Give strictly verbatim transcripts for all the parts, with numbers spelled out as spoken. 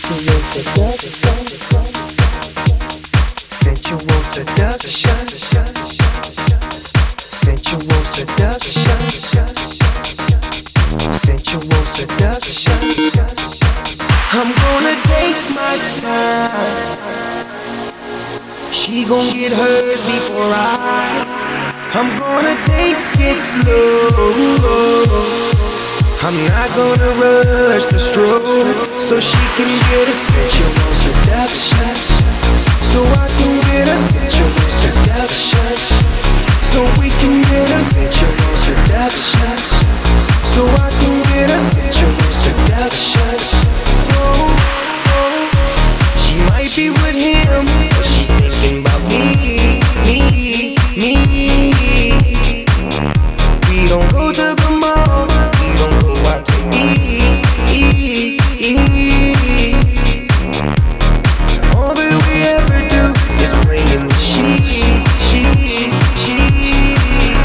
Sensual seduction, sensual seduction, sensual seduction. I'm gonna take my time. She gon' get hers before I. I'm gonna take it slow. I'm not gonna rush the stroke, so she can get a sensual seduction. So I can get a sensual seduction. So we can get a sensual seduction. So I can get a sensual seduction. Oh, oh. She might be with him, but she's thinking about me, me, me. We don't go to the mall, we don't go out to eat, eat, eat. All that we ever do is play in the sheets, sheets, sheets.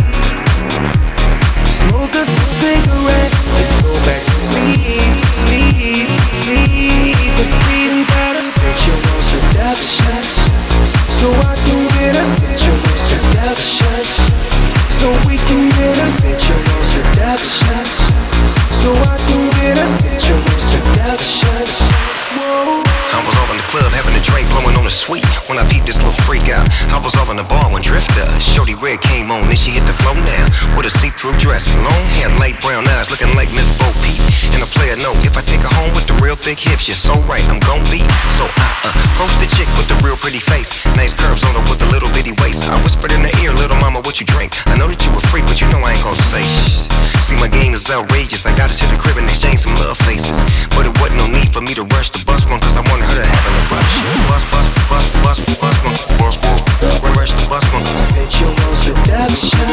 Smoke us a cigarette and go back to sleep, sleep, sleep. Cause we done got a sensual seduction. So I can get a sensual seduction. So we can get a sensual seduction. So I can get a sensual seduction. Whoa. I was all in the club having a drink, blowing on the sweet. When I peeped this little freak out, I was all in the bar when Drifter, Shorty Red came on, then she hit the flow now. With a see-through dress, long hair, light brown eyes, looking like Miss Bo Peep. And a player know, if I take her home with the real thick hips, you're so right, I'm gon' be. So I uh, approach the chick with the real pretty face, nice curves on her with a little bitty waist. I whispered in her ear, little mama, what you drink? I know that you a freak, but you know I ain't gon' say shh. See, my game is outrageous. I got her to the crib and exchanged some love faces, but it wasn't no need for me to rush the bus one, cause I wanted her to have a rush. Bus, bus, bus, bus, bus one, bus, bus, rush the bus one. Sensual seduction,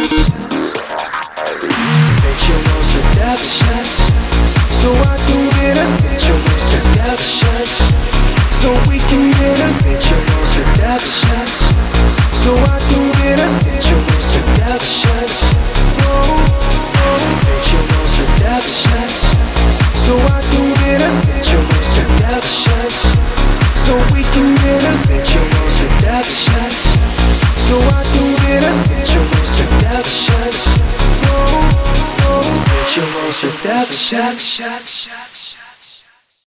sensual seduction. So I can get a sensual seduction. So we can get a sensual seduction. So I can get a sensual seduction. Oh, oh, sensual seduction. So I can get a sensual seduction. So we can get a sensual seduction. So I can get a sensual seduction. Oh, oh, sensual seduction.